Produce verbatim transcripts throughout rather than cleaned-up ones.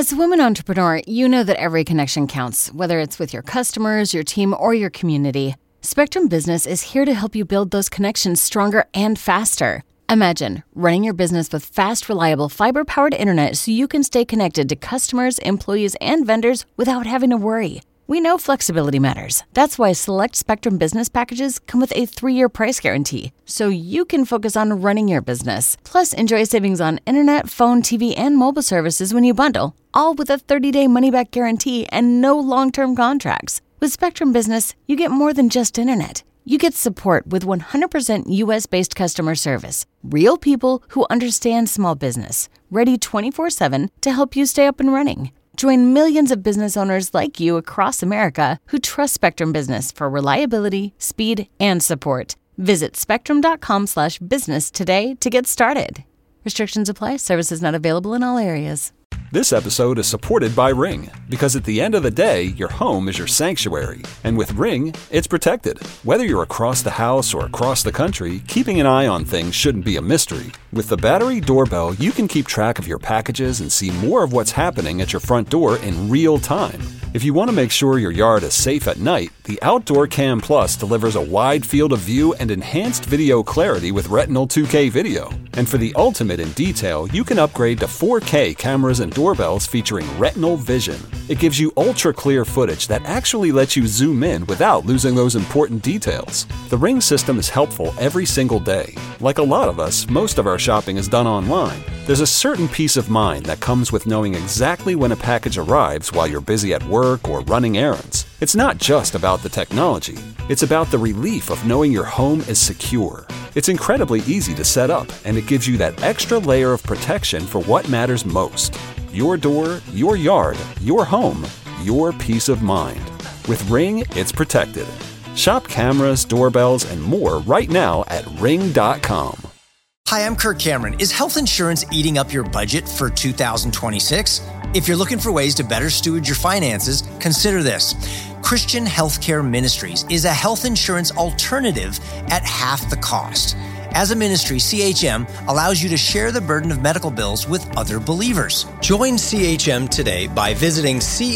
As a woman entrepreneur, you know that every connection counts, whether it's with your customers, your team, or your community. Spectrum Business is here to help you build those connections stronger and faster. Imagine running your business with fast, reliable, fiber-powered internet so you can stay connected to customers, employees, and vendors without having to worry. We know flexibility matters. That's why select Spectrum Business packages come with a three-year price guarantee, so you can focus on running your business. Plus, enjoy savings on internet, phone, T V, and mobile services when you bundle, all with a thirty-day money-back guarantee and no long-term contracts. With Spectrum Business, you get more than just internet. You get support with one hundred percent U S-based customer service. Real people who understand small business, ready twenty-four seven to help you stay up and running. Join millions of business owners like you across America who trust Spectrum Business for reliability, speed, and support. Visit spectrum.com slash business today to get started. Restrictions apply. Services not available in all areas. This episode is supported by Ring, because at the end of the day, your home is your sanctuary. And with Ring, it's protected. Whether you're across the house or across the country, keeping an eye on things shouldn't be a mystery. With the Battery Doorbell, you can keep track of your packages and see more of what's happening at your front door in real time. If you want to make sure your yard is safe at night, the Outdoor Cam Plus delivers a wide field of view and enhanced video clarity with Retinal two K video. And for the ultimate in detail, you can upgrade to four K cameras and doorbells featuring Retinal Vision. It gives you ultra-clear footage that actually lets you zoom in without losing those important details. The Ring system is helpful every single day. Like a lot of us, most of our shopping is done online. There's a certain peace of mind that comes with knowing exactly when a package arrives while you're busy at work or running errands. It's not just about the technology. It's about the relief of knowing your home is secure. It's incredibly easy to set up, and it gives you that extra layer of protection for what matters most. Your door, your yard, your home, your peace of mind. With Ring, it's protected. Shop cameras, doorbells, and more right now at ring dot com. Hi, I'm Kirk Cameron. Is health insurance eating up your budget for two thousand twenty-six? If you're looking for ways to better steward your finances, consider this. Christian Healthcare Ministries is a health insurance alternative at half the cost. As a ministry, C H M allows you to share the burden of medical bills with other believers. Join C H M today by visiting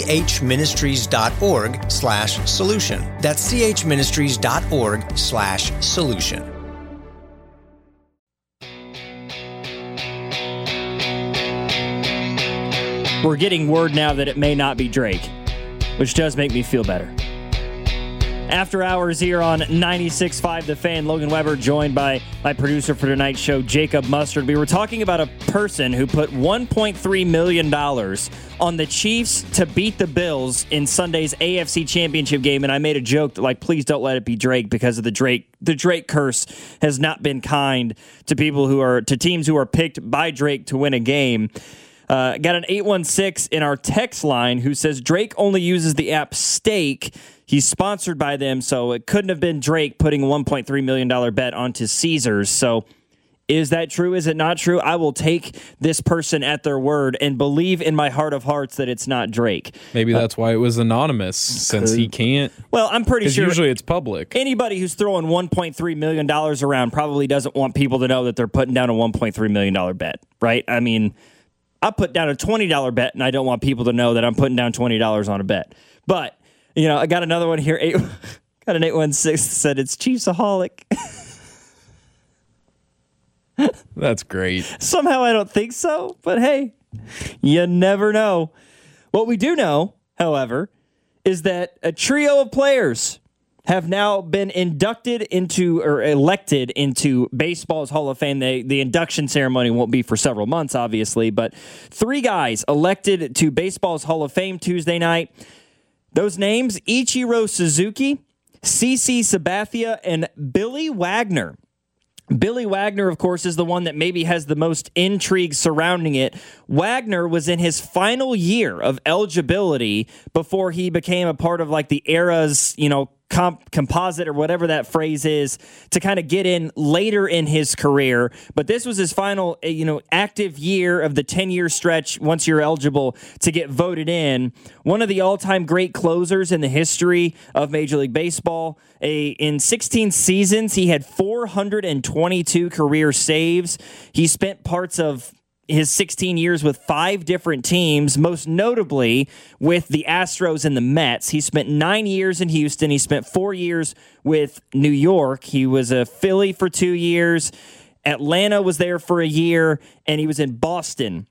chministries.org slash solution. That's chministries.org slash solution. We're getting word now that it may not be Drake, which does make me feel better. After hours here on ninety-six point five The Fan, Logan Weber joined by my producer for tonight's show, Jacob Mustard. We were talking about a person who put one point three million dollars on the Chiefs to beat the Bills in Sunday's A F C Championship game, and I made a joke that, like, please don't let it be Drake because of the Drake. The Drake curse has not been kind to people who are to teams who are picked by Drake to win a game. Uh, got an eight one six in our text line who says Drake only uses the app Stake. He's sponsored by them, so it couldn't have been Drake putting a one point three million dollars bet onto Caesars. So is that true? Is it not true? I will take this person at their word and believe in my heart of hearts that it's not Drake. Maybe that's uh, why it was anonymous, since he can't. Well, I'm pretty sure usually it's public. Anybody who's throwing one point three million dollars around probably doesn't want people to know that they're putting down a one point three million dollars bet, right? I mean, I put down a twenty dollars bet, and I don't want people to know that I'm putting down twenty dollars on a bet. But, you know, I got another one here. Eight, got an eight one six that said it's Chiefsaholic. That's great. Somehow I don't think so, but hey, you never know. What we do know, however, is that a trio of players have now been inducted into or elected into baseball's Hall of Fame. They, the induction ceremony won't be for several months, obviously, but three guys elected to baseball's Hall of Fame Tuesday night. Those names, Ichiro Suzuki, CeCe Sabathia, and Billy Wagner. Billy Wagner, of course, is the one that maybe has the most intrigue surrounding it. Wagner was in his final year of eligibility before he became a part of like the era's, you know, comp- composite or whatever that phrase is to kind of get in later in his career. But this was his final, you know, active year of the ten-year stretch once you're eligible to get voted in. One of the all-time great closers in the history of Major League Baseball. A, in sixteen seasons, he had four hundred twenty-two career saves. He spent parts of his sixteen years with five different teams, most notably with the Astros and the Mets. He spent nine years in Houston. He spent four years with New York. He was a Philly for two years. Atlanta was there for a year, and he was in Boston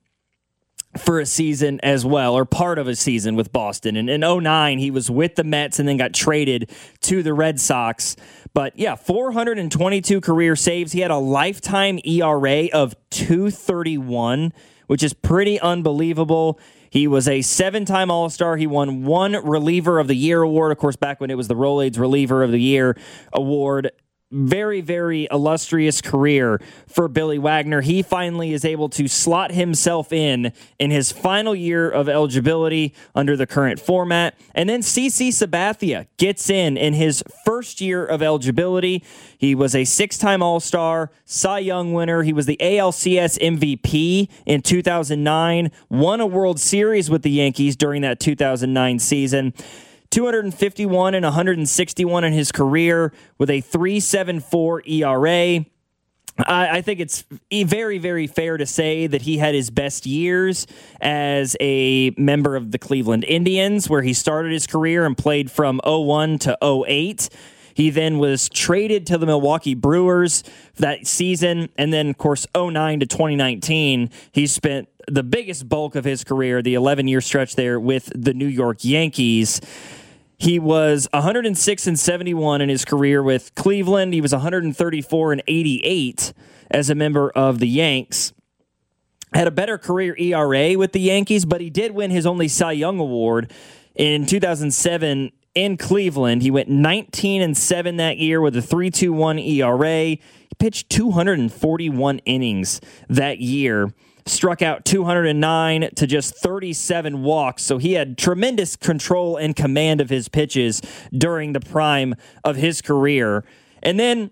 for a season as well, or part of a season with Boston. And in oh nine, he was with the Mets and then got traded to the Red Sox. But yeah, four hundred twenty-two career saves. He had a lifetime E R A of two thirty-one, which is pretty unbelievable. He was a seven-time All-Star. He won one Reliever of the Year award, of course, back when it was the Rolaids Reliever of the Year award. Very, very illustrious career for Billy Wagner. He finally is able to slot himself in in his final year of eligibility under the current format. And then CeCe Sabathia gets in in his first year of eligibility. He was a six-time All-Star, Cy Young winner. He was the A L C S M V P in two thousand nine, won a World Series with the Yankees during that two thousand nine season. two fifty-one and one sixty-one in his career with a three point seven four E R A. I, I think it's very, very fair to say that he had his best years as a member of the Cleveland Indians, where he started his career and played from oh one to oh eight. He then was traded to the Milwaukee Brewers that season. And then, of course, oh nine to twenty nineteen, he spent the biggest bulk of his career, the eleven-year stretch there, with the New York Yankees. He was one hundred six and seventy-one in his career with Cleveland. He was one hundred thirty-four and eighty-eight as a member of the Yanks. Had a better career E R A with the Yankees, but he did win his only Cy Young award in two thousand seven in Cleveland. He went nineteen and seven that year with a three point two one E R A. He pitched two hundred forty-one innings that year. Struck out two hundred nine to just thirty-seven walks, so he had tremendous control and command of his pitches during the prime of his career. And then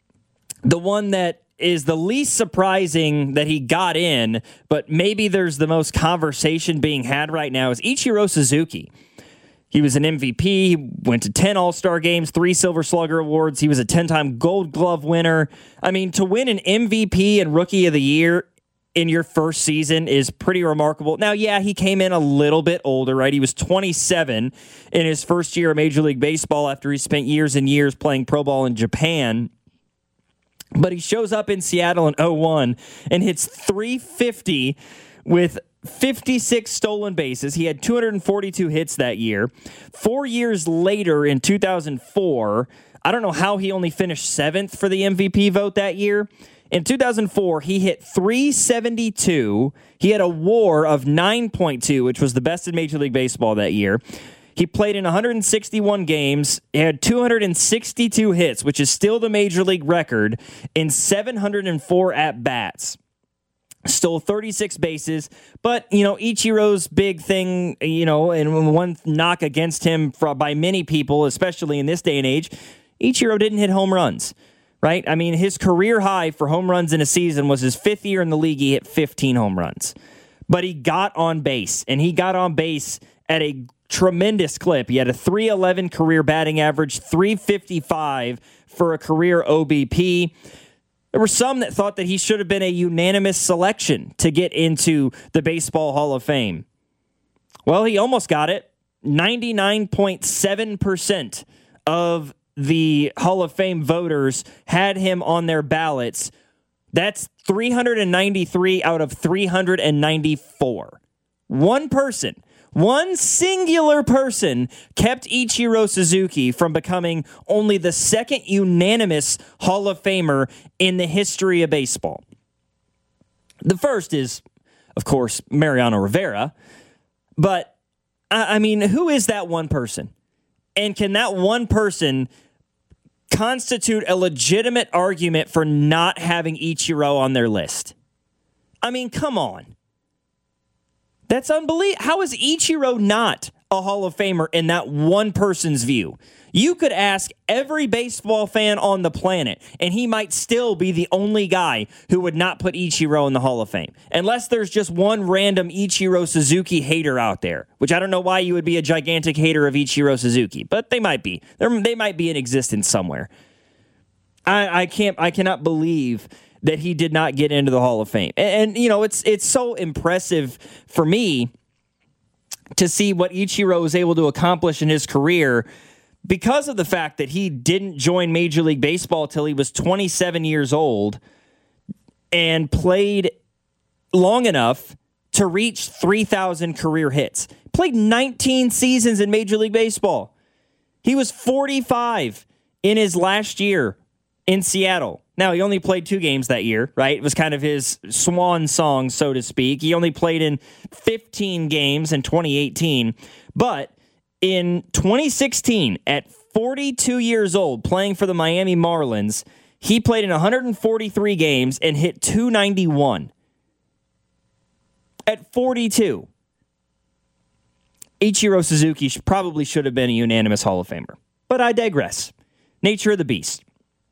the one that is the least surprising that he got in, but maybe there's the most conversation being had right now, is Ichiro Suzuki. He was an M V P, he went to ten All-Star games, three Silver Slugger awards. He was a ten-time Gold Glove winner. I mean, to win an M V P and Rookie of the Year in your first season is pretty remarkable. Now, yeah, he came in a little bit older, right? He was twenty-seven in his first year of Major League Baseball after he spent years and years playing pro ball in Japan. But he shows up in Seattle in oh one and hits three fifty with fifty-six stolen bases. He had two hundred forty-two hits that year. Four years later, in two thousand four, I don't know how he only finished seventh for the M V P vote that year. In two thousand four, he hit three seventy-two. He had a WAR of nine point two, which was the best in Major League Baseball that year. He played in one hundred sixty-one games. He had two hundred sixty-two hits, which is still the Major League record, in seven hundred four at-bats. Stole thirty-six bases, but, you know, Ichiro's big thing, you know, and one knock against him for, by many people, especially in this day and age, Ichiro didn't hit home runs. Right? I mean, his career high for home runs in a season was his fifth year in the league. He hit fifteen home runs. But he got on base, and he got on base at a tremendous clip. He had a three eleven career batting average, three fifty-five for a career O B P. There were some that thought that he should have been a unanimous selection to get into the Baseball Hall of Fame. Well, he almost got it. ninety-nine point seven percent of the Hall of Fame voters had him on their ballots. That's three hundred ninety-three out of three hundred ninety-four. One person, one singular person kept Ichiro Suzuki from becoming only the second unanimous Hall of Famer in the history of baseball. The first is, of course, Mariano Rivera. But, I mean, who is that one person? And can that one person constitute a legitimate argument for not having Ichiro on their list? I mean, come on. That's unbelievable. How is Ichiro not a Hall of Famer in that one person's view? You could ask every baseball fan on the planet, and he might still be the only guy who would not put Ichiro in the Hall of Fame. Unless there's just one random Ichiro Suzuki hater out there, which I don't know why you would be a gigantic hater of Ichiro Suzuki, but they might be. They're, they might be in existence somewhere. I, I can't. I cannot believe that he did not get into the Hall of Fame. And, and you know, it's it's so impressive for me to see what Ichiro was able to accomplish in his career because of the fact that he didn't join Major League Baseball till he was twenty-seven years old and played long enough to reach three thousand career hits. Played nineteen seasons in Major League Baseball. He was forty-five in his last year in Seattle. Now, he only played two games that year, right? It was kind of his swan song, so to speak. He only played in fifteen games in twenty eighteen. But in twenty sixteen, at forty-two years old, playing for the Miami Marlins, he played in one hundred forty-three games and hit two ninety-one. At forty-two. Ichiro Suzuki should, probably should have been a unanimous Hall of Famer. But I digress. Nature of the beast.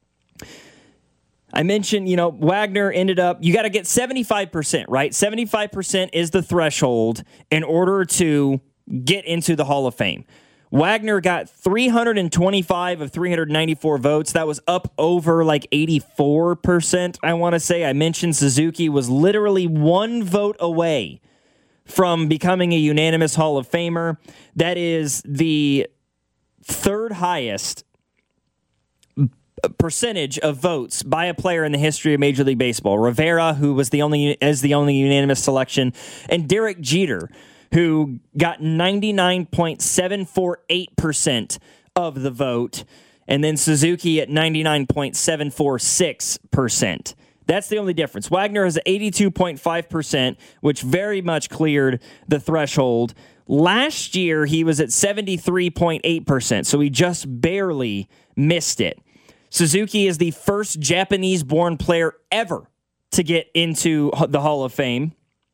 I mentioned, you know, Wagner ended up, you got to get seventy-five percent, right? seventy-five percent is the threshold in order to get into the Hall of Fame. Wagner got three hundred twenty-five of three hundred ninety-four votes. That was up over like eighty-four percent, I want to say. I mentioned Suzuki was literally one vote away from becoming a unanimous Hall of Famer. That is the third highest percentage of votes by a player in the history of Major League Baseball. Rivera, who was the only is the only unanimous selection, and Derek Jeter, who got ninety-nine point seven four eight percent of the vote, and then Suzuki at ninety-nine point seven four six percent. That's the only difference. Wagner has eighty-two point five percent, which very much cleared the threshold. Last year, he was at seventy-three point eight percent, so he just barely missed it. Suzuki is the first Japanese-born player ever to get into the Hall of Fame.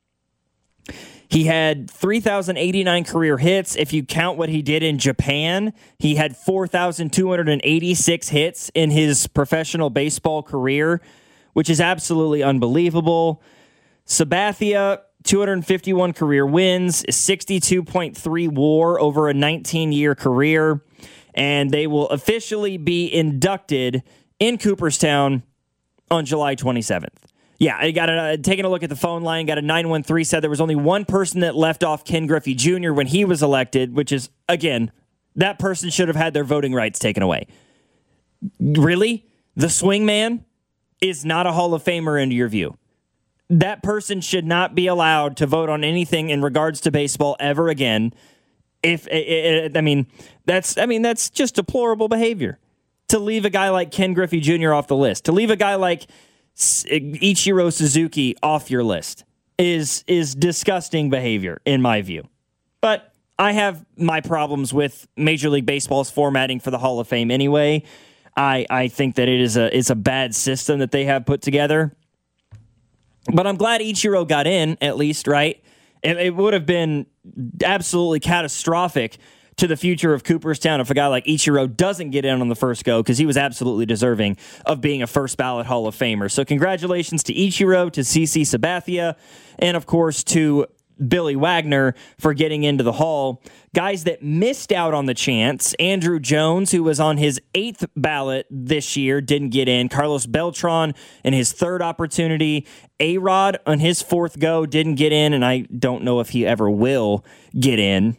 He had three thousand eighty-nine career hits. If you count what he did in Japan, he had four thousand two hundred eighty-six hits in his professional baseball career, which is absolutely unbelievable. Sabathia, two hundred fifty-one career wins, sixty-two point three WAR over a nineteen-year career, and they will officially be inducted in Cooperstown on July twenty-seventh. Yeah, I got a, uh, taking a look at the phone line, got a nine one three, said there was only one person that left off Ken Griffey Junior when he was elected, which is, again, that person should have had their voting rights taken away. Really? The swing man is not a Hall of Famer in your view. That person should not be allowed to vote on anything in regards to baseball ever again. If it, it, I mean, that's I mean that's just deplorable behavior to leave a guy like Ken Griffey Junior off the list. To leave a guy like Ichiro Suzuki off your list is is disgusting behavior in my view. But I have my problems with Major League Baseball's formatting for the Hall of Fame anyway. I I think that it is a it's a bad system that they have put together. But I'm glad Ichiro got in, at least, right? It, it would have been absolutely catastrophic to the future of Cooperstown if a guy like Ichiro doesn't get in on the first go, because he was absolutely deserving of being a first ballot Hall of Famer. So congratulations to Ichiro, to CeCe Sabathia, and of course to Billy Wagner for getting into the Hall. Guys that missed out on the chance: Andrew Jones, who was on his eighth ballot this year, didn't get in. Carlos Beltran in his third opportunity. A-Rod on his fourth go didn't get in, and I don't know if he ever will get in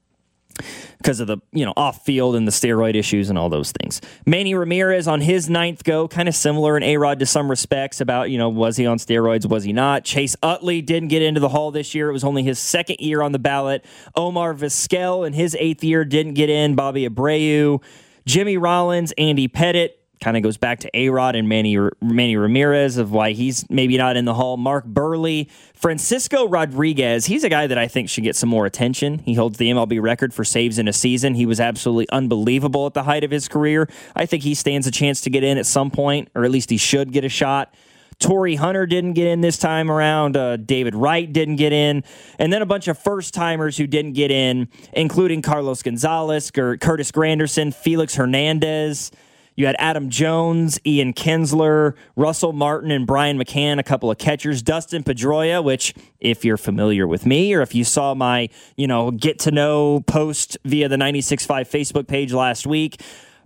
because of the, you know, off field and the steroid issues and all those things. Manny Ramirez on his ninth go, kind of similar in A-Rod to some respects about, you know, was he on steroids, was he not? Chase Utley didn't get into the Hall this year. It was only his second year on the ballot. Omar Vizquel in his eighth year didn't get in. Bobby Abreu, Jimmy Rollins, Andy Pettitte. Kind of goes back to A-Rod and Manny, Manny Ramirez of why he's maybe not in the Hall. Mark Burley. Francisco Rodriguez. He's a guy that I think should get some more attention. He holds the M L B record for saves in a season. He was absolutely unbelievable at the height of his career. I think he stands a chance to get in at some point, or at least he should get a shot. Torrey Hunter didn't get in this time around. Uh, David Wright didn't get in. And then a bunch of first-timers who didn't get in, including Carlos Gonzalez, Curtis Granderson, Felix Hernandez. You had Adam Jones, Ian Kinsler, Russell Martin, and Brian McCann, a couple of catchers. Dustin Pedroia, which, if you're familiar with me, or if you saw my, you know, get-to-know post via the ninety-six point five Facebook page last week,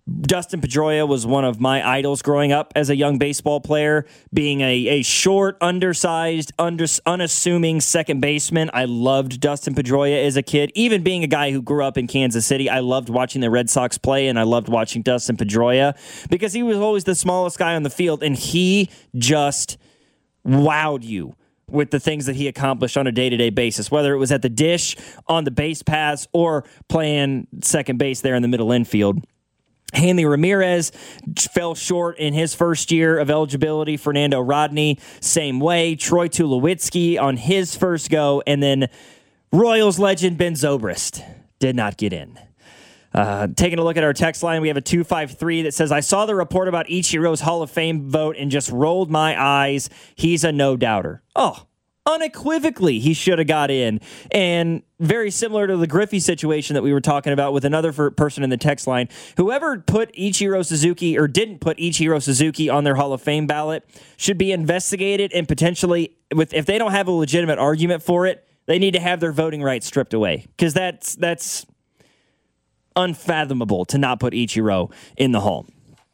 Dustin Pedroia was one of my idols growing up as a young baseball player, being a, a short, undersized, under, unassuming second baseman. I loved Dustin Pedroia as a kid. Even being a guy who grew up in Kansas City, I loved watching the Red Sox play, and I loved watching Dustin Pedroia because he was always the smallest guy on the field, and he just wowed you with the things that he accomplished on a day-to-day basis, whether it was at the dish, on the base paths, or playing second base there in the middle infield. Hanley Ramirez fell short in his first year of eligibility. Fernando Rodney, same way. Troy Tulowitzki on his first go. And then Royals legend Ben Zobrist did not get in. Uh, taking a look at our text line, we have a two five three that says, I saw the report about Ichiro's Hall of Fame vote and just rolled my eyes. He's a no-doubter. Oh, unequivocally, he should have got in. And very similar to the Griffey situation that we were talking about with another person in the text line, whoever put Ichiro Suzuki or didn't put Ichiro Suzuki on their Hall of Fame ballot should be investigated, and potentially, with if they don't have a legitimate argument for it, they need to have their voting rights stripped away, because that's that's unfathomable to not put Ichiro in the Hall.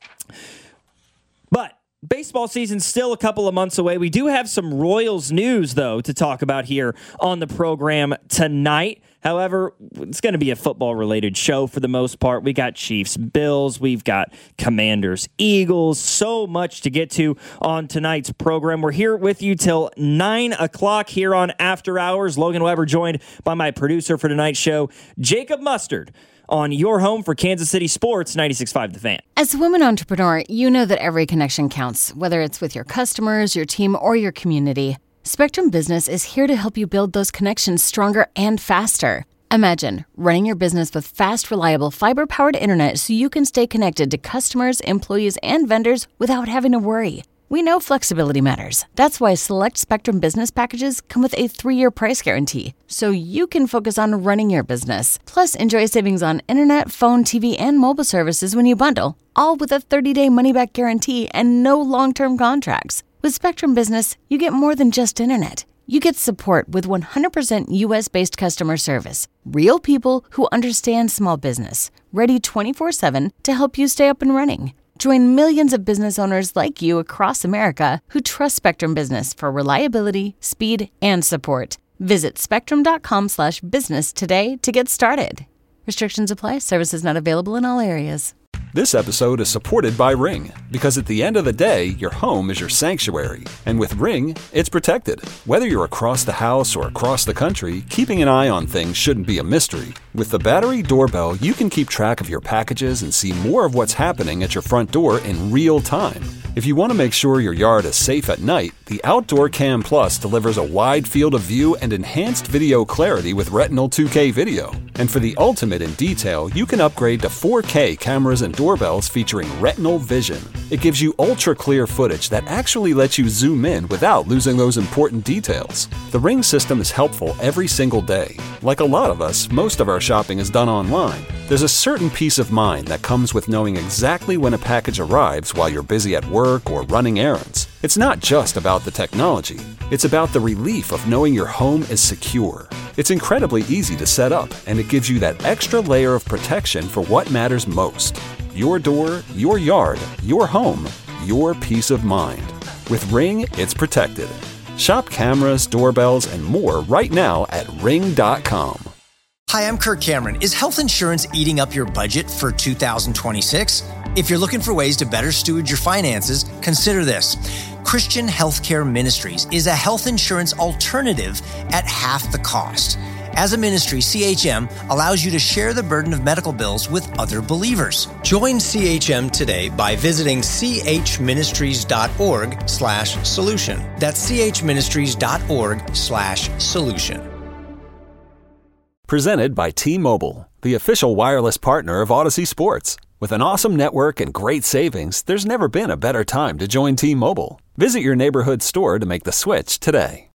But baseball season's still a couple of months away. We do have some Royals news, though, to talk about here on the program tonight. However, it's going to be a football-related show for the most part. We got Chiefs, Bills, we've got Commanders, Eagles, so much to get to on tonight's program. We're here with you till nine o'clock here on After Hours. Logan Weber joined by my producer for tonight's show, Jacob Mustard, on your home for Kansas City Sports, ninety-six point five The Fan. As a woman entrepreneur, you know that every connection counts, whether it's with your customers, your team, or your community. Spectrum Business is here to help you build those connections stronger and faster. Imagine running your business with fast, reliable, fiber-powered internet so you can stay connected to customers, employees, and vendors without having to worry. We know flexibility matters. That's why select Spectrum Business packages come with a three-year price guarantee, so you can focus on running your business. Plus, enjoy savings on internet, phone, T V, and mobile services when you bundle, all with a thirty-day money-back guarantee and no long-term contracts. With Spectrum Business, you get more than just internet. You get support with one hundred percent U S-based customer service, real people who understand small business, ready twenty-four seven to help you stay up and running. Join millions of business owners like you across America who trust Spectrum Business for reliability, speed, and support. Visit spectrum.com slash business today to get started. Restrictions apply. Services not available in all areas. This episode is supported by Ring, because at the end of the day, your home is your sanctuary. And with Ring, it's protected. Whether you're across the house or across the country, keeping an eye on things shouldn't be a mystery. With the battery doorbell, you can keep track of your packages and see more of what's happening at your front door in real time. If you want to make sure your yard is safe at night, the Outdoor Cam Plus delivers a wide field of view and enhanced video clarity with Retinal two K video. And for the ultimate in detail, you can upgrade to four K cameras and doorbells featuring Retinal Vision. It gives you ultra-clear footage that actually lets you zoom in without losing those important details. The Ring system is helpful every single day. Like a lot of us, most of our shopping is done online. There's a certain peace of mind that comes with knowing exactly when a package arrives while you're busy at work or running errands. It's not just about the technology. It's about the relief of knowing your home is secure. It's incredibly easy to set up, and it gives you that extra layer of protection for what matters most. Your door, your yard, your home, your peace of mind. With Ring, it's protected. Shop cameras, doorbells, and more right now at ring dot com. Hi, I'm Kirk Cameron. Is health insurance eating up your budget for two thousand twenty-six? If you're looking for ways to better steward your finances, consider this. Christian Healthcare Ministries is a health insurance alternative at half the cost. As a ministry, C H M allows you to share the burden of medical bills with other believers. Join C H M today by visiting chministries.org slash solution. That's chministries.org slash solution. Presented by T-Mobile, the official wireless partner of Odyssey Sports. With an awesome network and great savings, there's never been a better time to join T-Mobile. Visit your neighborhood store to make the switch today.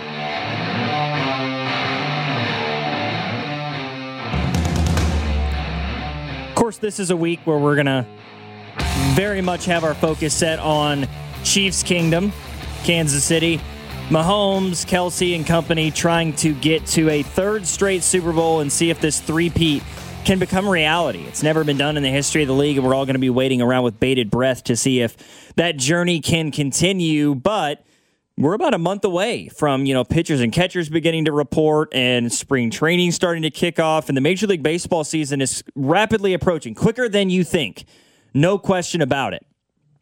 Of course, this is a week where we're going to very much have our focus set on Chiefs Kingdom, Kansas City. Mahomes, Kelsey, and company trying to get to a third straight Super Bowl and see if this three-peat can become reality. It's never been done in the history of the league, and we're all going to be waiting around with bated breath to see if that journey can continue. But we're about a month away from, you know, pitchers and catchers beginning to report and spring training starting to kick off, and the Major League Baseball season is rapidly approaching, quicker than you think. No question about it.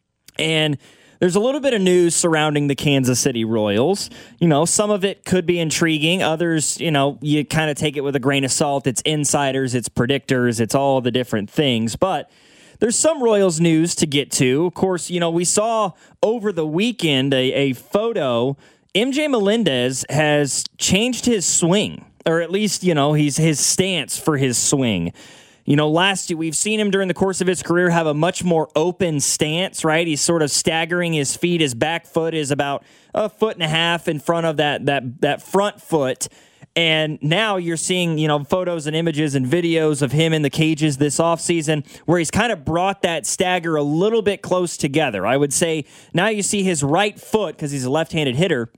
And there's a little bit of news surrounding the Kansas City Royals. You know, some of it could be intriguing. Others, you know, you kind of take it with a grain of salt. It's insiders, it's predictors, it's all the different things. But there's some Royals news to get to. Of course, you know, we saw over the weekend a, a photo. M J Melendez has changed his swing, or at least, you know, he's his stance for his swing. You know, last year, we've seen him during the course of his career have a much more open stance, right? He's sort of staggering his feet. His back foot is about a foot and a half in front of that that that front foot. And now you're seeing, you know, photos and images and videos of him in the cages this offseason where he's kind of brought that stagger a little bit close together. I would say now you see his right foot, because he's a left-handed hitter,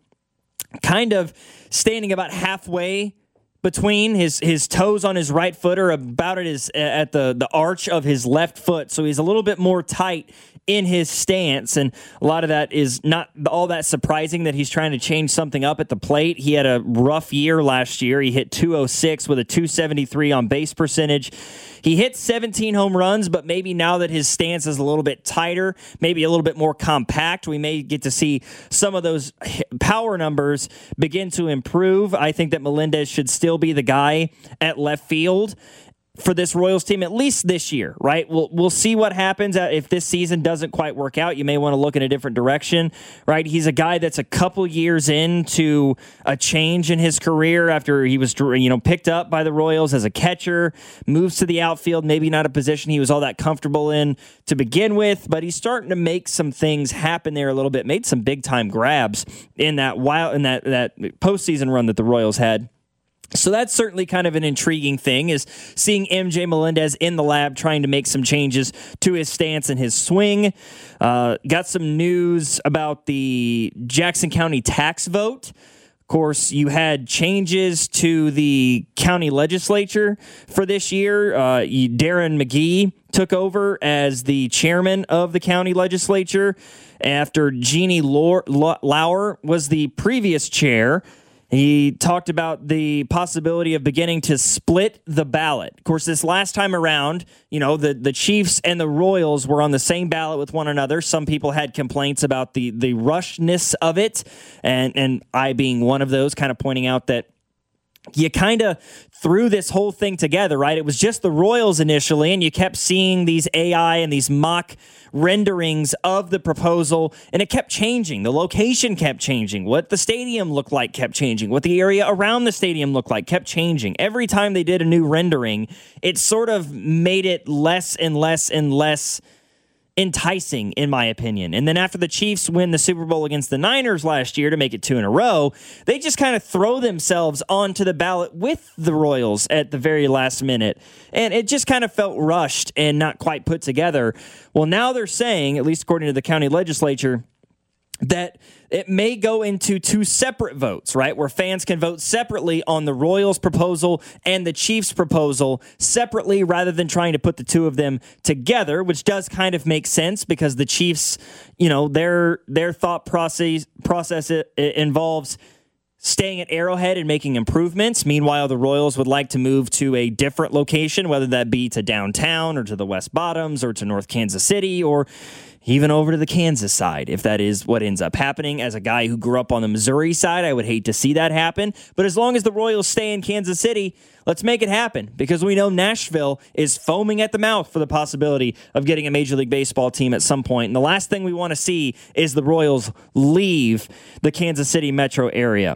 kind of standing about halfway between his his toes on his right foot, or about at his at the the arch of his left foot, so he's a little bit more tight in his stance, and a lot of that is not all that surprising that he's trying to change something up at the plate. He had a rough year last year. He hit two oh six with a two seventy-three on base percentage. He hit seventeen home runs, but maybe now that his stance is a little bit tighter, maybe a little bit more compact, we may get to see some of those power numbers begin to improve. I think that Melendez should still be the guy at left field for this Royals team, at least this year, right? We'll we'll see what happens if this season doesn't quite work out. You may want to look in a different direction, right? He's a guy that's a couple years into a change in his career after he was, you know, picked up by the Royals as a catcher, moves to the outfield, maybe not a position he was all that comfortable in to begin with, but he's starting to make some things happen there a little bit, made some big time grabs in that wild in that that postseason run that the Royals had. So that's certainly kind of an intriguing thing, is seeing M J Melendez in the lab trying to make some changes to his stance and his swing. Uh, got some news about the Jackson County tax vote. Of course, you had changes to the county legislature for this year. Uh, you, Darren McGee took over as the chairman of the county legislature after Jeannie Lauer was the previous chair. He talked about the possibility of beginning to split the ballot. Of course, this last time around, you know, the, the Chiefs and the Royals were on the same ballot with one another. Some people had complaints about the, the rushness of it, and, and I being one of those, kind of pointing out that you kind of threw this whole thing together, right? It was just the Royals initially, and you kept seeing these A I and these mock renderings of the proposal, and it kept changing. The location kept changing. What the stadium looked like kept changing. What the area around the stadium looked like kept changing. Every time they did a new rendering, it sort of made it less and less and less enticing, in my opinion. And then after the Chiefs win the Super Bowl against the Niners last year to make it two in a row, they just kind of throw themselves onto the ballot with the Royals at the very last minute. And it just kind of felt rushed and not quite put together. Well, now they're saying, at least according to the county legislature, that it may go into two separate votes, right, where fans can vote separately on the Royals proposal and the Chiefs proposal separately rather than trying to put the two of them together, which does kind of make sense because the Chiefs, you know, their their thought process process it, it involves staying at Arrowhead and making improvements. Meanwhile, the Royals would like to move to a different location, whether that be to downtown or to the West Bottoms or to North Kansas City or even over to the Kansas side, if that is what ends up happening. As a guy who grew up on the Missouri side, I would hate to see that happen. But as long as the Royals stay in Kansas City, let's make it happen, because we know Nashville is foaming at the mouth for the possibility of getting a Major League Baseball team at some point. And the last thing we want to see is the Royals leave the Kansas City metro area.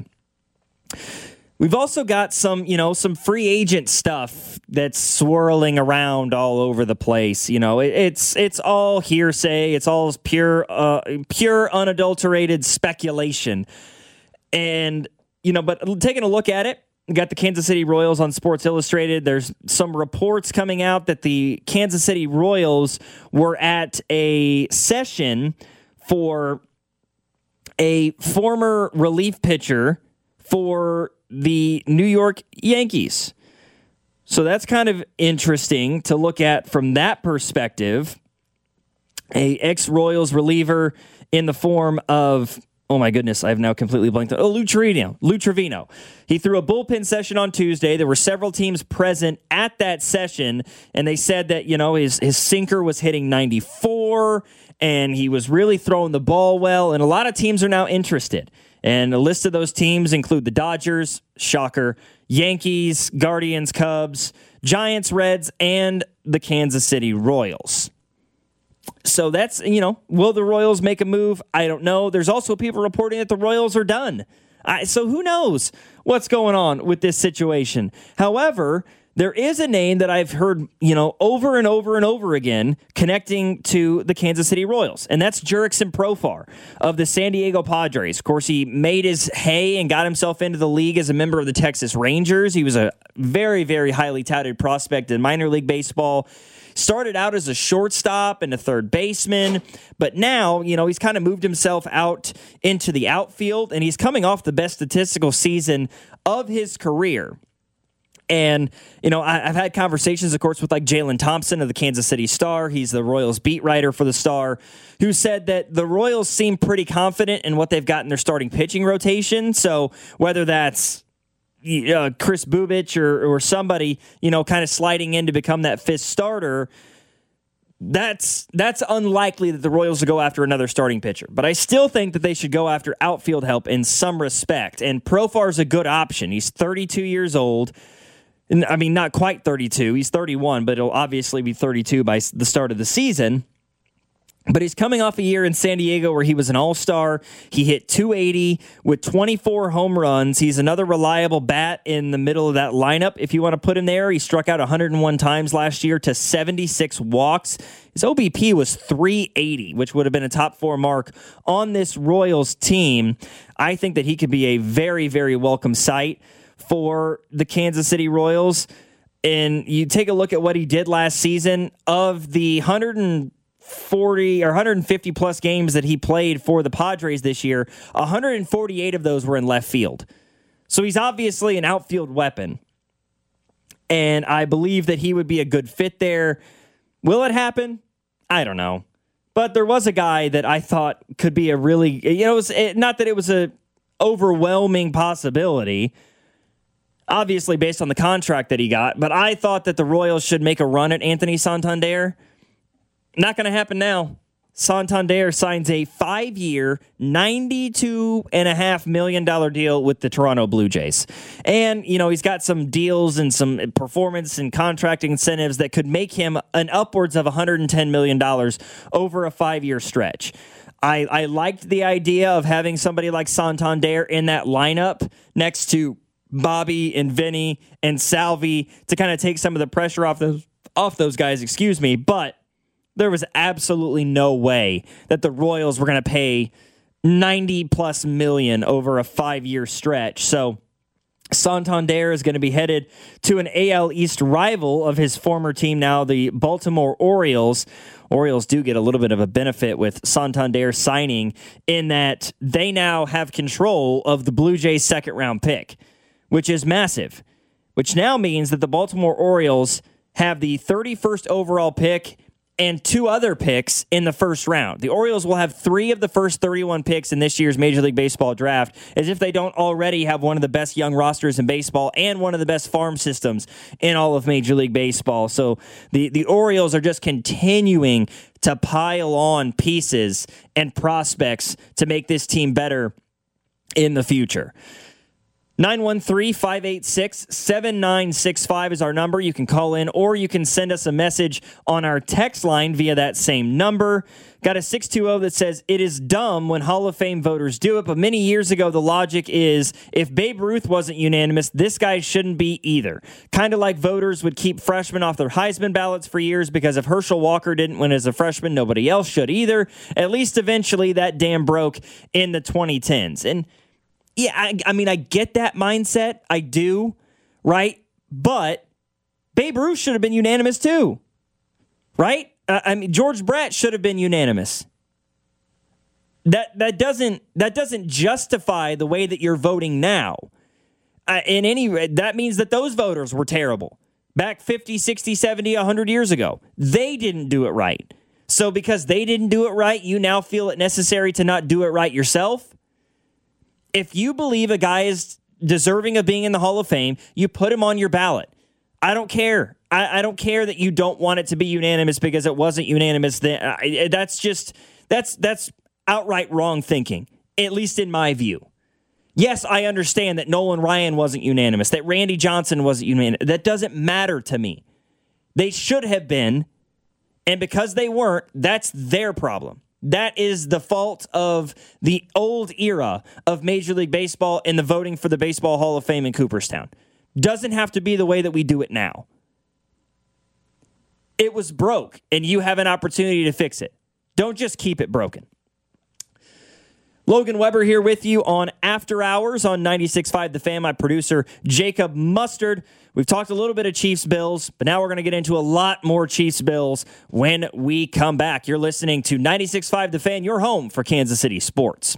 We've also got some, you know, some free agent stuff that's swirling around all over the place. You know, it, it's it's all hearsay. It's all pure, uh, pure, unadulterated speculation. And, you know, but taking a look at it, we got the Kansas City Royals on Sports Illustrated. There's some reports coming out that the Kansas City Royals were at a session for a former relief pitcher for the New York Yankees. So that's kind of interesting to look at from that perspective. A ex-Royals reliever in the form of, oh my goodness, I've now completely blanked. Oh, Lou Trevino. Lou Trevino. He threw a bullpen session on Tuesday. There were several teams present at that session, and they said that, you know, his, his sinker was hitting ninety-four, and he was really throwing the ball well, and a lot of teams are now interested. And a list of those teams include the Dodgers, shocker, Yankees, Guardians, Cubs, Giants, Reds, and the Kansas City Royals. So that's, you know, will the Royals make a move? I don't know. There's also people reporting that the Royals are done. I, so who knows what's going on with this situation? However, there is a name that I've heard, you know, over and over and over again connecting to the Kansas City Royals, and that's Jurickson Profar of the San Diego Padres. Of course, he made his hay and got himself into the league as a member of the Texas Rangers. He was a very, very highly touted prospect in minor league baseball. Started out as a shortstop and a third baseman, but now, you know, he's kind of moved himself out into the outfield, and he's coming off the best statistical season of his career. And, you know, I, I've had conversations, of course, with like Jalen Thompson of the Kansas City Star. He's the Royals beat writer for the Star, who said that the Royals seem pretty confident in what they've got in their starting pitching rotation. So whether that's Uh, Chris Bubich or, or somebody, you know, kind of sliding in to become that fifth starter, that's that's unlikely that the Royals will go after another starting pitcher. But I still think that they should go after outfield help in some respect. And Profar is a good option. He's thirty-two years old. And, I mean, not quite thirty-two. He's thirty-one, but he'll obviously be thirty-two by the start of the season. But he's coming off a year in San Diego where he was an all-star. He hit two eighty with twenty-four home runs. He's another reliable bat in the middle of that lineup. If you want to put him there, he struck out one hundred one times last year to seventy-six walks. His O B P was three eighty, which would have been a top four mark on this Royals team. I think that he could be a very, very welcome sight for the Kansas City Royals. And you take a look at what he did last season. Of the one hundred forty or one hundred fifty plus games that he played for the Padres this year, one hundred forty-eight of those were in left field. So he's obviously an outfield weapon. And I believe that he would be a good fit there. Will it happen? I don't know. But there was a guy that I thought could be a really, you know, it was, it, not that it was a overwhelming possibility, obviously based on the contract that he got, but I thought that the Royals should make a run at Anthony Santander. Not going to happen now. Santander signs a five-year, ninety-two point five million dollars deal with the Toronto Blue Jays. And, you know, he's got some deals and some performance and contracting incentives that could make him an upwards of one hundred ten million dollars over a five-year stretch. I, I liked the idea of having somebody like Santander in that lineup next to Bobby and Vinny and Salvi to kind of take some of the pressure off those, off those guys, excuse me, but there was absolutely no way that the Royals were going to pay ninety plus million over a five-year stretch. So Santander is going to be headed to an A L East rival of his former team now, the Baltimore Orioles. Orioles do get a little bit of a benefit with Santander signing in that they now have control of the Blue Jays' second-round pick, which is massive, which now means that the Baltimore Orioles have the thirty-first overall pick and two other picks in the first round. The Orioles will have three of the first thirty-one picks in this year's Major League Baseball draft, as if they don't already have one of the best young rosters in baseball and one of the best farm systems in all of Major League Baseball. So the, the Orioles are just continuing to pile on pieces and prospects to make this team better in the future. nine one three, five eight six, seven nine six five is our number. You can call in or you can send us a message on our text line via that same number. Got a six two zero that says, it is dumb when Hall of Fame voters do it, but many years ago the logic is if Babe Ruth wasn't unanimous, this guy shouldn't be either. Kind of like voters would keep freshmen off their Heisman ballots for years because if Herschel Walker didn't win as a freshman, nobody else should either. At least eventually that dam broke in the twenty tens. And yeah, I, I mean, I get that mindset. I do, right? But Babe Ruth should have been unanimous too, right? Uh, I mean, George Brett should have been unanimous. That that doesn't that doesn't justify the way that you're voting now. Uh, in any that means that those voters were terrible back fifty, sixty, seventy, one hundred years ago. They didn't do it right. So because they didn't do it right, you now feel it necessary to not do it right yourself? If you believe a guy is deserving of being in the Hall of Fame, you put him on your ballot. I don't care. I, I don't care that you don't want it to be unanimous because it wasn't unanimous then. I, that's just, that's, that's outright wrong thinking, at least in my view. Yes, I understand that Nolan Ryan wasn't unanimous, that Randy Johnson wasn't unanimous. That doesn't matter to me. They should have been, and because they weren't, that's their problem. That is the fault of the old era of Major League Baseball and the voting for the Baseball Hall of Fame in Cooperstown. Doesn't have to be the way that we do it now. It was broke, and you have an opportunity to fix it. Don't just keep it broken. Logan Weber here with you on After Hours on ninety-six point five The Fan. My producer, Jacob Mustard. We've talked a little bit of Chiefs-Bills, but now we're going to get into a lot more Chiefs-Bills when we come back. You're listening to ninety-six point five The Fan, your home for Kansas City sports.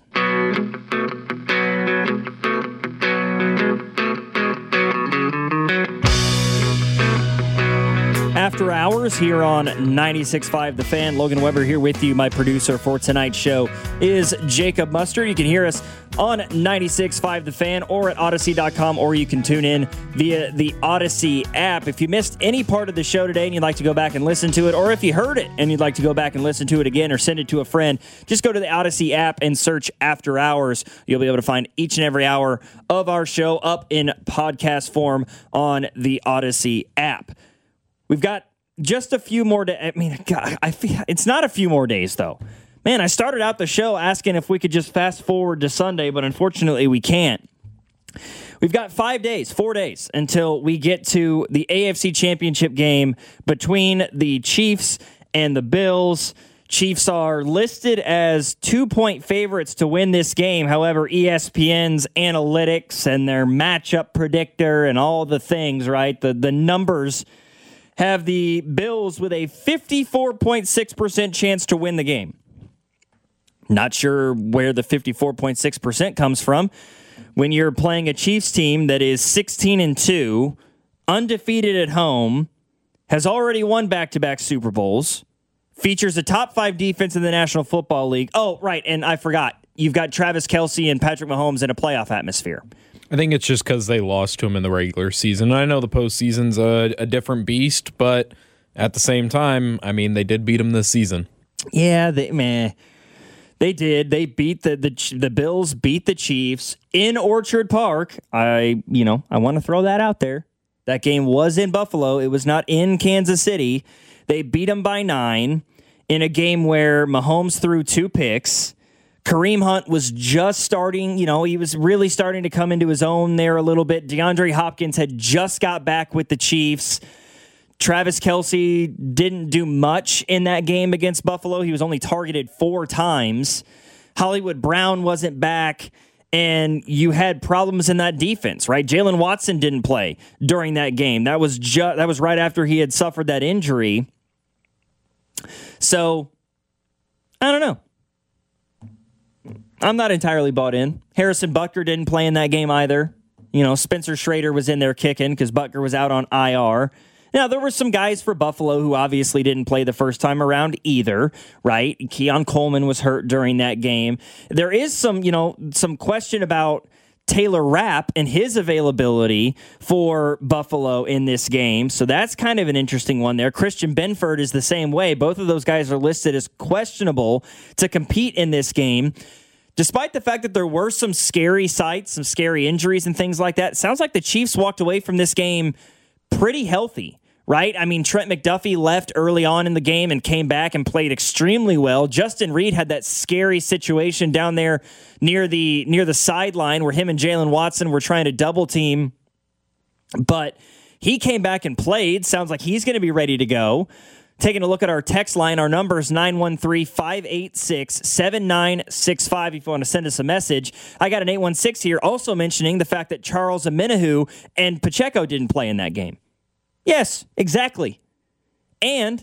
After Hours here on ninety-six point five The Fan. Logan Weber here with you. My producer for tonight's show is Jacob Mustard. You can hear us on ninety-six point five The Fan or at Odyssey dot com, or you can tune in via the Odyssey app. If you missed any part of the show today and you'd like to go back and listen to it, or if you heard it and you'd like to go back and listen to it again or send it to a friend, just go to the Odyssey app and search After Hours. You'll be able to find each and every hour of our show up in podcast form on the Odyssey app. We've got just a few more days. I mean, God, I feel it's not a few more days, though. Man, I started out the show asking if we could just fast forward to Sunday, but unfortunately we can't. We've got five days, four days, until we get to the A F C Championship game between the Chiefs and the Bills. Chiefs are listed as two-point favorites to win this game. However, E S P N's analytics and their matchup predictor and all the things, right, the, the numbers have the Bills with a fifty-four point six percent chance to win the game. Not sure where the fifty-four point six percent comes from when you're playing a Chiefs team that is sixteen and two, undefeated at home, has already won back-to-back Super Bowls, features a top five defense in the National Football League. Oh, right, and I forgot. You've got Travis Kelce and Patrick Mahomes in a playoff atmosphere. I think it's just because they lost to him in the regular season. I know the postseason's a, a different beast, but at the same time, I mean, they did beat him this season. Yeah, they man, they did. They beat the the the Bills beat the Chiefs in Orchard Park. I you know I want to throw that out there. That game was in Buffalo. It was not in Kansas City. They beat them by nine in a game where Mahomes threw two picks. Kareem Hunt was just starting, you know, he was really starting to come into his own there a little bit. DeAndre Hopkins had just got back with the Chiefs. Travis Kelce didn't do much in that game against Buffalo. He was only targeted four times. Hollywood Brown wasn't back, and you had problems in that defense, right? Jalen Watson didn't play during that game. That was ju- that was right after he had suffered that injury. So, I don't know. I'm not entirely bought in. Harrison Butker didn't play in that game either. You know, Spencer Schrader was in there kicking because Butker was out on I R. Now, there were some guys for Buffalo who obviously didn't play the first time around either, right? Keon Coleman was hurt during that game. There is some, you know, some question about Taylor Rapp and his availability for Buffalo in this game. So that's kind of an interesting one there. Christian Benford is the same way. Both of those guys are listed as questionable to compete in this game. Despite the fact that there were some scary sights, some scary injuries and things like that, it sounds like the Chiefs walked away from this game pretty healthy, right? I mean, Trent McDuffie left early on in the game and came back and played extremely well. Justin Reed had that scary situation down there near the near the sideline where him and Jalen Watson were trying to double team, but he came back and played. Sounds like he's going to be ready to go. Taking a look at our text line, our number is nine one three, five eight six, seven nine six five if you want to send us a message. I got an eight one six here also mentioning the fact that Charles Omenihu and Pacheco didn't play in that game. Yes, exactly. And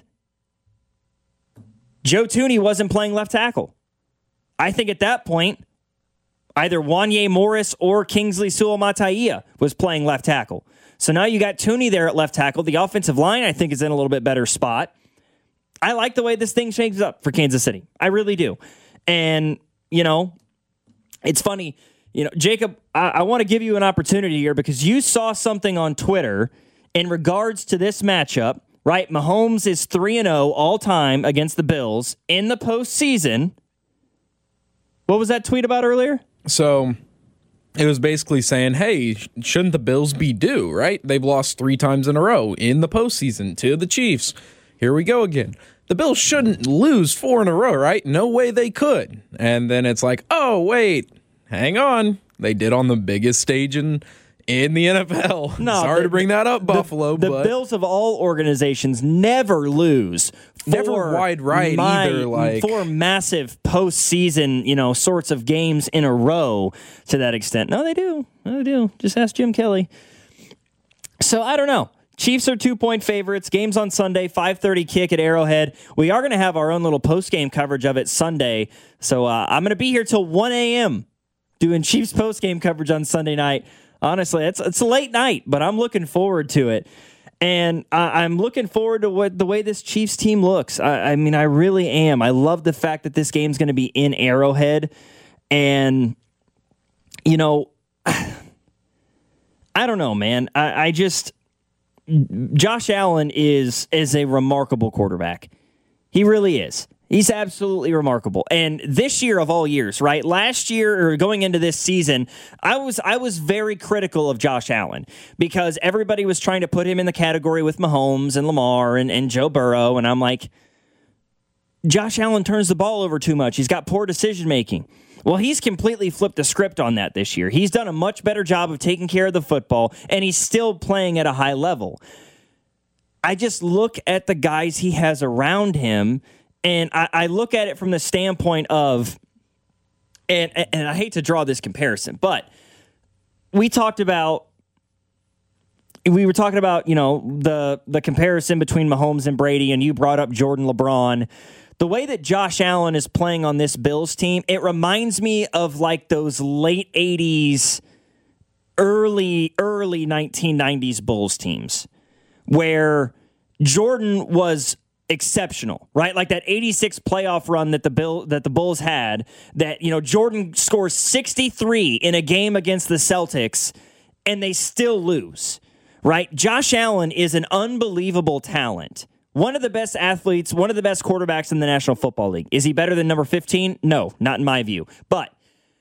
Joe Thuney wasn't playing left tackle. I think at that point, either Wanye Morris or Kingsley Suamataia was playing left tackle. So now you got Tooney there at left tackle. The offensive line, I think, is in a little bit better spot. I like the way this thing shapes up for Kansas City. I really do. And, you know, it's funny. You know, Jacob, I, I want to give you an opportunity here because you saw something on Twitter in regards to this matchup, right? Mahomes is three and oh all time against the Bills in the postseason. What was that tweet about earlier? So it was basically saying, hey, shouldn't the Bills be due, right? They've lost three times in a row in the postseason to the Chiefs. Here we go again. The Bills shouldn't lose four in a row, right? No way they could. And then it's like, oh, wait, hang on. They did on the biggest stage in in the N F L. No, Sorry the, to bring that up, Buffalo. The, the but Bills of all organizations never lose. Never wide right my, either. Like four massive postseason, you know, sorts of games in a row to that extent. No, they do. No, they do. Just ask Jim Kelly. So I don't know. Chiefs are two-point favorites. Game's on Sunday, five thirty kick at Arrowhead. We are going to have our own little post-game coverage of it Sunday. So uh, I'm going to be here till one a.m. doing Chiefs post-game coverage on Sunday night. Honestly, it's it's a late night, but I'm looking forward to it. And I, I'm looking forward to what the way this Chiefs team looks. I, I mean, I really am. I love the fact that this game's going to be in Arrowhead. And, you know, I don't know, man. I, I just... Josh Allen is is a remarkable quarterback. He really is. He's absolutely remarkable. And this year of all years, right? Last year or going into this season, I was I was very critical of Josh Allen because everybody was trying to put him in the category with Mahomes and Lamar and, and Joe Burrow. And I'm like, Josh Allen turns the ball over too much. He's got poor decision making. Well, he's completely flipped the script on that this year. He's done a much better job of taking care of the football, and he's still playing at a high level. I just look at the guys he has around him, and I, I look at it from the standpoint of, and, and I hate to draw this comparison, but we talked about, we were talking about, you know, the the comparison between Mahomes and Brady, and you brought up Jordan, LeBron. The way that Josh Allen is playing on this Bills team, it reminds me of like those late eighties, early, early nineteen nineties Bulls teams where Jordan was exceptional, right? Like that eighty-six playoff run that the Bill that the Bulls had, that, you know, Jordan scores sixty-three in a game against the Celtics and they still lose, right? Josh Allen is an unbelievable talent. One of the best athletes, one of the best quarterbacks in the National Football League. Is he better than number fifteen? No, not in my view. But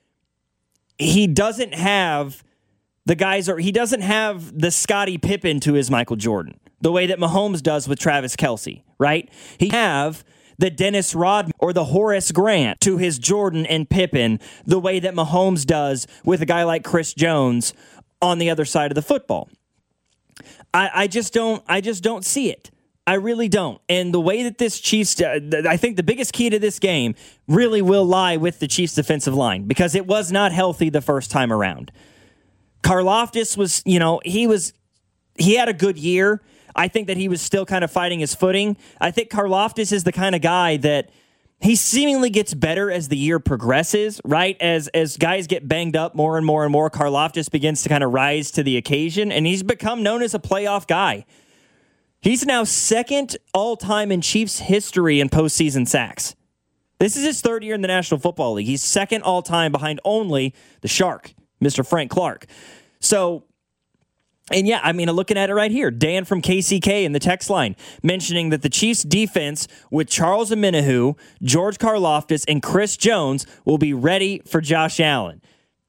he doesn't have the guys, or he doesn't have the Scottie Pippen to his Michael Jordan, the way that Mahomes does with Travis Kelce, right? He have the Dennis Rodman or the Horace Grant to his Jordan and Pippen, the way that Mahomes does with a guy like Chris Jones on the other side of the football. I, I just don't. I just don't see it. I really don't. And the way that this Chiefs, uh, I think the biggest key to this game really will lie with the Chiefs defensive line because it was not healthy the first time around. Karlaftis was, you know, he was, he had a good year. I think that he was still kind of fighting his footing. I think Karlaftis is the kind of guy that he seemingly gets better as the year progresses, right? As as guys get banged up more and more and more, Karlaftis begins to kind of rise to the occasion, and he's become known as a playoff guy. He's now second all-time in Chiefs history in postseason sacks. This is his third year in the National Football League. He's second all-time behind only the Shark, Mister Frank Clark. So, and yeah, I mean, looking at it right here, Dan from K C K in the text line mentioning that the Chiefs defense with Charles Omenihu, George Karlaftis, and Chris Jones will be ready for Josh Allen.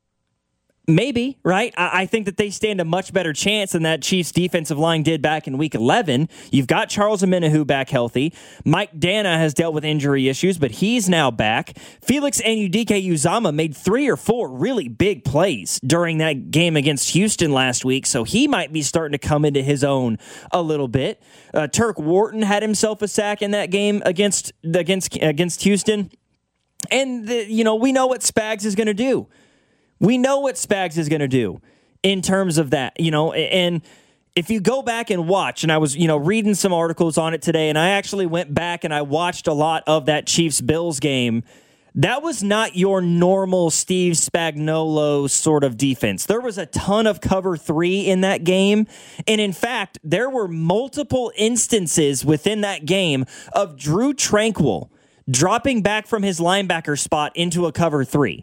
Maybe, right? I, I think that they stand a much better chance than that Chiefs defensive line did back in week eleven. You've got Charles Omenihu back healthy. Mike Dana has dealt with injury issues, but he's now back. Felix Anudike-Uzomah made three or four really big plays during that game against Houston last week, so he might be starting to come into his own a little bit. Uh, Turk Wharton had himself a sack in that game against against against Houston. And, the, you know, we know what Spags is going to do. We know what Spags is going to do in terms of that, you know, and if you go back and watch, and I was, you know, reading some articles on it today, and I actually went back and I watched a lot of that Chiefs-Bills game. That was not your normal Steve Spagnuolo sort of defense. There was a ton of cover three in that game. And in fact, there were multiple instances within that game of Drew Tranquill dropping back from his linebacker spot into a cover three.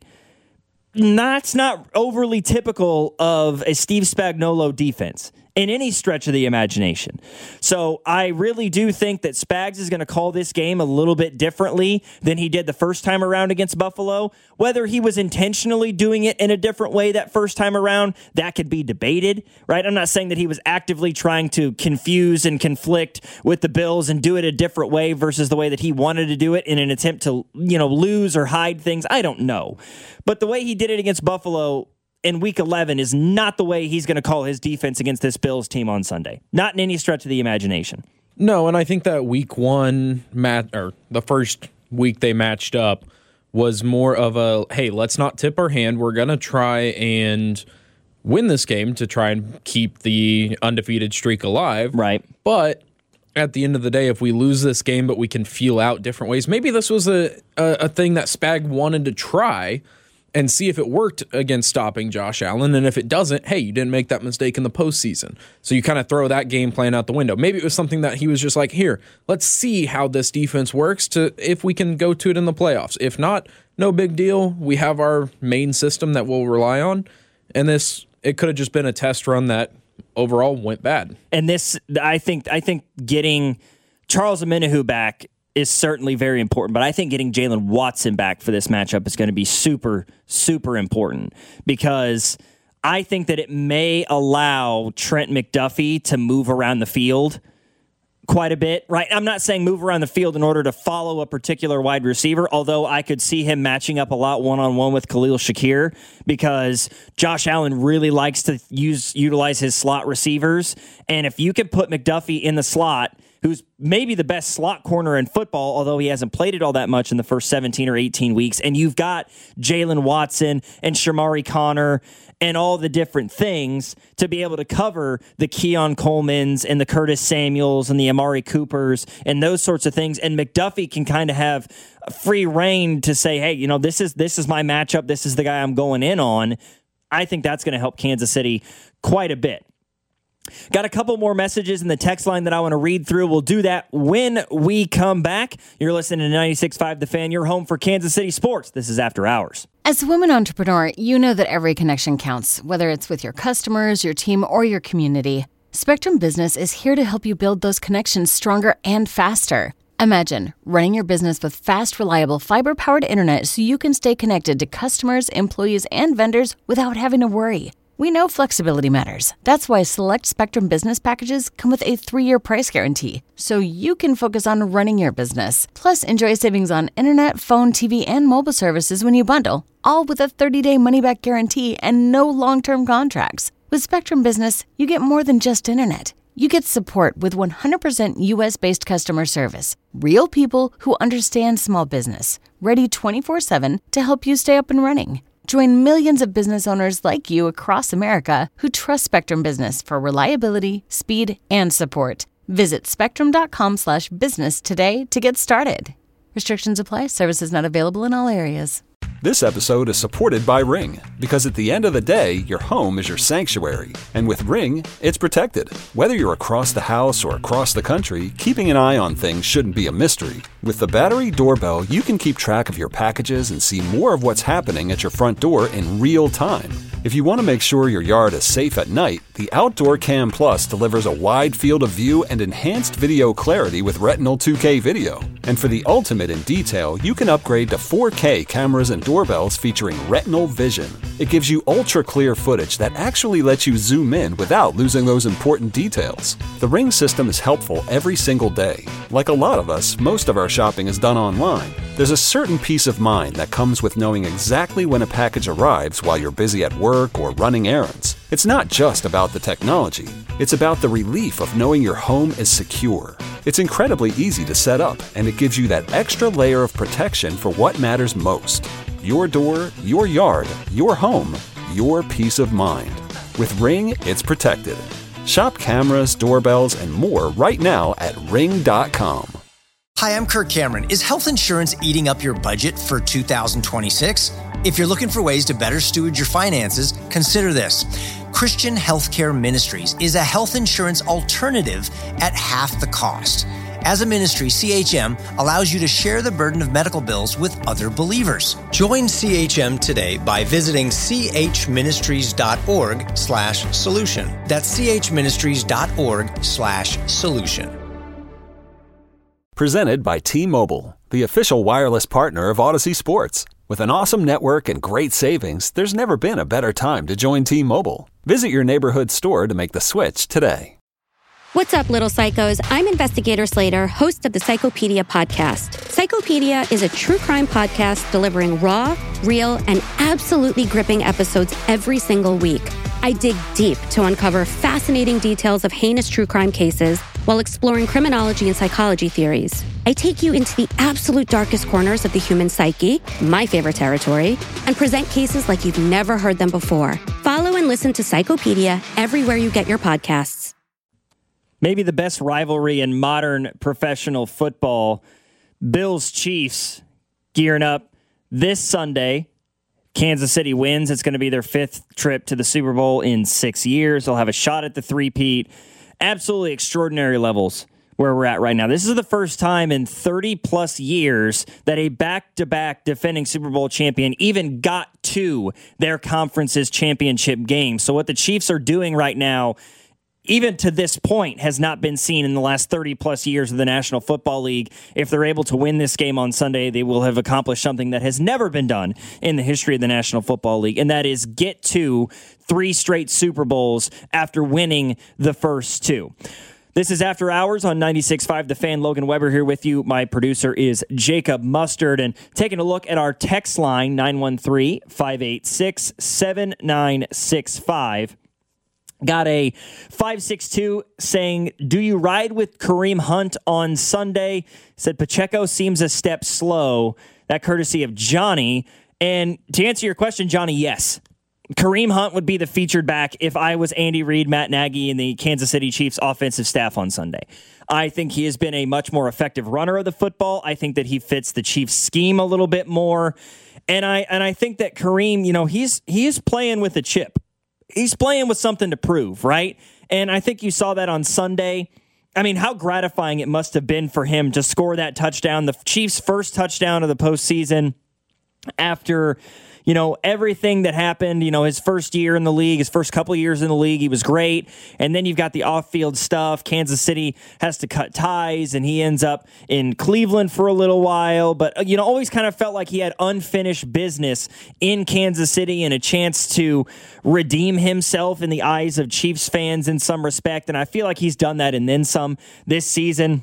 That's not overly typical of a Steve Spagnuolo defense in any stretch of the imagination. So I really do think that Spags is going to call this game a little bit differently than he did the first time around against Buffalo. Whether he was intentionally doing it in a different way that first time around, that could be debated, right? I'm not saying that he was actively trying to confuse and conflict with the Bills and do it a different way versus the way that he wanted to do it in an attempt to, you know, lose or hide things. I don't know. But the way he did it against Buffalo in week eleven is not the way he's going to call his defense against this Bills team on Sunday. Not in any stretch of the imagination. No, and I think that week one, mat- or the first week they matched up, was more of a, hey, let's not tip our hand. We're going to try and win this game to try and keep the undefeated streak alive. Right. But at the end of the day, if we lose this game, but we can feel out different ways, maybe this was a, a, a thing that Spag wanted to try and see if it worked against stopping Josh Allen. And if it doesn't, hey, you didn't make that mistake in the postseason. So you kind of throw that game plan out the window. Maybe it was something that he was just like, here, let's see how this defense works to if we can go to it in the playoffs. If not, no big deal. We have our main system that we'll rely on. And this, it could have just been a test run that overall went bad. And this, I think, I think getting Charles Omenihu back is certainly very important, but I think getting Jalen Watson back for this matchup is going to be super, super important because I think that it may allow Trent McDuffie to move around the field quite a bit, right? I'm not saying move around the field in order to follow a particular wide receiver, although I could see him matching up a lot one-on-one with Khalil Shakir because Josh Allen really likes to use utilize his slot receivers, and if you can put McDuffie in the slot, who's maybe the best slot corner in football, although he hasn't played it all that much in the first seventeen or eighteen weeks. And you've got Jalen Watson and Shamari Connor and all the different things to be able to cover the Keon Colemans and the Curtis Samuels and the Amari Coopers and those sorts of things. And McDuffie can kind of have free reign to say, hey, you know, this is this is my matchup. This is the guy I'm going in on. I think that's going to help Kansas City quite a bit. Got a couple more messages in the text line that I want to read through. We'll do that when we come back. You're listening to ninety-six point five The Fan, your home for Kansas City sports. This is After Hours. As a woman entrepreneur, you know that every connection counts, whether it's with your customers, your team, or your community. Spectrum Business is here to help you build those connections stronger and faster. Imagine running your business with fast, reliable, fiber-powered internet so you can stay connected to customers, employees, and vendors without having to worry. We know flexibility matters. That's why select Spectrum Business packages come with a three-year price guarantee, so you can focus on running your business. Plus, enjoy savings on internet, phone, T V, and mobile services when you bundle, all with a thirty-day money-back guarantee and no long-term contracts. With Spectrum Business, you get more than just internet. You get support with one hundred percent U S-based customer service. Real people who understand small business, ready twenty-four seven to help you stay up and running. Join millions of business owners like you across America who trust Spectrum Business for reliability, speed, and support. Visit spectrum.com slash business today to get started. Restrictions apply. Services not available in all areas. This episode is supported by Ring, because at the end of the day, your home is your sanctuary. And with Ring, it's protected. Whether you're across the house or across the country, keeping an eye on things shouldn't be a mystery. With the Battery Doorbell, you can keep track of your packages and see more of what's happening at your front door in real time. If you want to make sure your yard is safe at night, the Outdoor Cam Plus delivers a wide field of view and enhanced video clarity with Retinal two K video. And for the ultimate in detail, you can upgrade to four K cameras and doorbells featuring Retinal Vision. It gives you ultra-clear footage that actually lets you zoom in without losing those important details. The Ring system is helpful every single day. Like a lot of us, most of our shopping is done online. There's a certain peace of mind that comes with knowing exactly when a package arrives while you're busy at work or running errands. It's not just about the technology. It's about the relief of knowing your home is secure. It's incredibly easy to set up, and it gives you that extra layer of protection for what matters most. Your door, your yard, your home, your peace of mind. With Ring, it's protected. Shop cameras, doorbells, and more right now at ring dot com. Hi, I'm Kirk Cameron. Is health insurance eating up your budget for two thousand twenty-six? If you're looking for ways to better steward your finances, consider this. Christian Healthcare Ministries is a health insurance alternative at half the cost. As a ministry, C H M allows you to share the burden of medical bills with other believers. Join C H M today by visiting chministries.org slash solution. That's chministries.org slash solution. Presented by T-Mobile, the official wireless partner of Odyssey Sports. With an awesome network and great savings, there's never been a better time to join T-Mobile. Visit your neighborhood store to make the switch today. What's up, little psychos? I'm Investigator Slater, host of the Psychopedia podcast. Psychopedia is a true crime podcast delivering raw, real, and absolutely gripping episodes every single week. I dig deep to uncover fascinating details of heinous true crime cases while exploring criminology and psychology theories. I take you into the absolute darkest corners of the human psyche, my favorite territory, and present cases like you've never heard them before. Follow and listen to Psychopedia everywhere you get your podcasts. Maybe the best rivalry in modern professional football. Bills-Chiefs gearing up this Sunday. Kansas City wins. It's going to be their fifth trip to the Super Bowl in six years. They'll have a shot at the three-peat. Absolutely extraordinary levels where we're at right now. This is the first time in thirty-plus years that a back-to-back defending Super Bowl champion even got to their conference's championship game. So what the Chiefs are doing right now, even to this point, has not been seen in the last thirty-plus years of the National Football League. If they're able to win this game on Sunday, they will have accomplished something that has never been done in the history of the National Football League, and that is get to three straight Super Bowls after winning the first two. This is After Hours on ninety-six point five The Fan. Logan Weber here with you. My producer is Jacob Mustard. And taking a look at our text line, nine one three, five eight six, seven nine six five. Got a five six two saying, do you ride with Kareem Hunt on Sunday? Said Pacheco seems a step slow. That courtesy of Johnny. And to answer your question, Johnny, yes. Kareem Hunt would be the featured back if I was Andy Reid, Matt Nagy, and the Kansas City Chiefs offensive staff on Sunday. I think he has been a much more effective runner of the football. I think that he fits the Chiefs scheme a little bit more. And I and I think that Kareem, you know, he's he's playing with a chip. He's playing with something to prove, right? And I think you saw that on Sunday. I mean, how gratifying it must have been for him to score that touchdown, the Chiefs' first touchdown of the postseason after, you know, everything that happened, you know, his first year in the league, his first couple of years in the league, he was great. And then you've got the off-field stuff. Kansas City has to cut ties, and he ends up in Cleveland for a little while. But, you know, always kind of felt like he had unfinished business in Kansas City and a chance to redeem himself in the eyes of Chiefs fans in some respect. And I feel like he's done that and then some this season.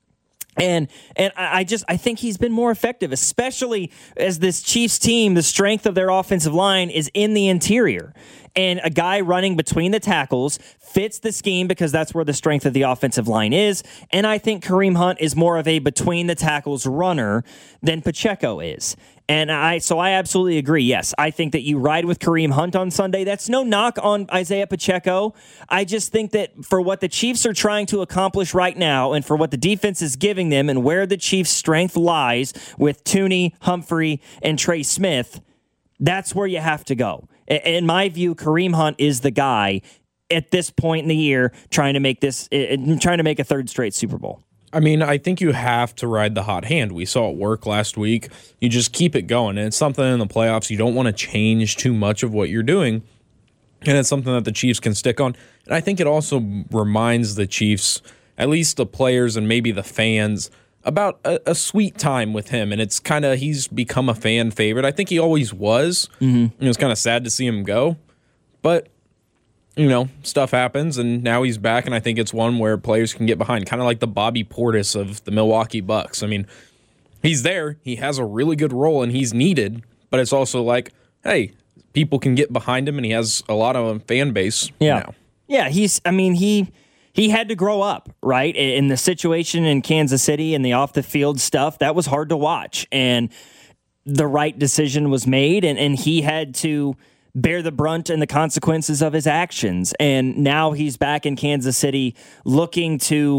And and I just I think he's been more effective, especially as this Chiefs team, the strength of their offensive line is in the interior. And a guy running between the tackles fits the scheme because that's where the strength of the offensive line is. And I think Kareem Hunt is more of a between the tackles runner than Pacheco is. And I so I absolutely agree. Yes, I think that you ride with Kareem Hunt on Sunday. That's no knock on Isaiah Pacheco. I just think that for what the Chiefs are trying to accomplish right now and for what the defense is giving them and where the Chiefs' strength lies with Tooney, Humphrey, and Trey Smith, that's where you have to go. In my view, Kareem Hunt is the guy at this point in the year trying to make this, trying to make a third straight Super Bowl. I mean, I think you have to ride the hot hand. We saw it work last week. You just keep it going. And it's something in the playoffs you don't want to change too much of what you're doing. And it's something that the Chiefs can stick on. And I think it also reminds the Chiefs, at least the players and maybe the fans, about a, a sweet time with him. And it's kind of, he's become a fan favorite. I think he always was. Mm-hmm. It was kind of sad to see him go. But you know, stuff happens, and now he's back, and I think it's one where players can get behind, kind of like the Bobby Portis of the Milwaukee Bucks. I mean, he's there, he has a really good role, and he's needed, but it's also like, hey, people can get behind him, and he has a lot of a fan base yeah. now. Yeah, he's, I mean, he he had to grow up, right? In the situation in Kansas City and the off-the-field stuff, that was hard to watch, and the right decision was made, and, and he had to bear the brunt and the consequences of his actions. And now he's back in Kansas City looking to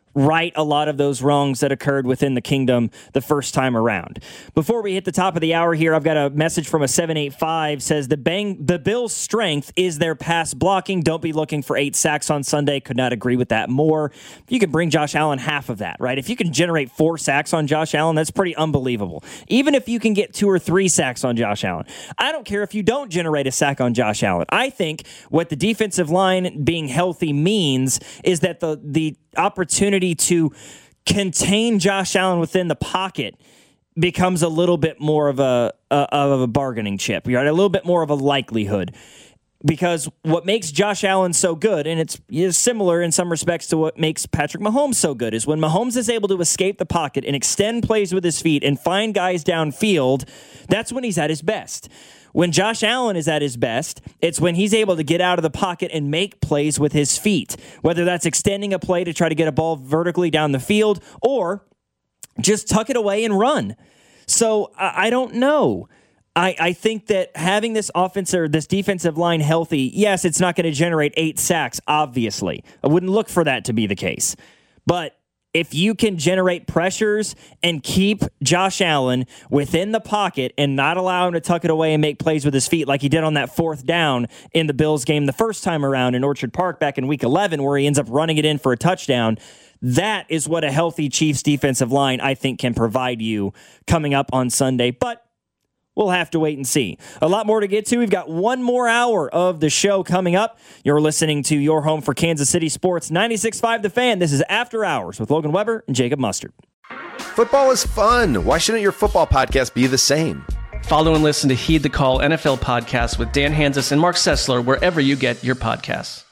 right a lot of those wrongs that occurred within the kingdom the first time around. Before we hit the top of the hour here, I've got a message from a seven eight five says the bang the Bills' strength is their pass blocking. Don't be looking for eight sacks on Sunday. Could not agree with that more. You can bring Josh Allen half of that, right? If you can generate four sacks on Josh Allen, that's pretty unbelievable. Even if you can get two or three sacks on Josh Allen, I don't care if you don't generate a sack on Josh Allen. I think what the defensive line being healthy means is that the the opportunity to contain Josh Allen within the pocket becomes a little bit more of a, a of a bargaining chip. You're at a little bit more of a likelihood, because what makes Josh Allen so good, and it's, it's similar in some respects to what makes Patrick Mahomes so good, is when Mahomes is able to escape the pocket and extend plays with his feet and find guys downfield, that's when he's at his best. When Josh Allen is at his best, it's when he's able to get out of the pocket and make plays with his feet, whether that's extending a play to try to get a ball vertically down the field or just tuck it away and run. So I, I don't know. I, I think that having this offense or this defensive line healthy, yes, it's not going to generate eight sacks, obviously. I wouldn't look for that to be the case. But if you can generate pressures and keep Josh Allen within the pocket and not allow him to tuck it away and make plays with his feet like he did on that fourth down in the Bills game the first time around in Orchard Park back in week eleven, where he ends up running it in for a touchdown, that is what a healthy Chiefs defensive line, I think, can provide you coming up on Sunday. But we'll have to wait and see. A lot more to get to. We've got one more hour of the show coming up. You're listening to your home for Kansas City Sports, ninety-six point five The Fan. This is After Hours with Logan Weber and Jacob Mustard. Football is fun. Why shouldn't your football podcast be the same? Follow and listen to Heed the Call N F L podcast with Dan Hanzus and Mark Sessler wherever you get your podcasts.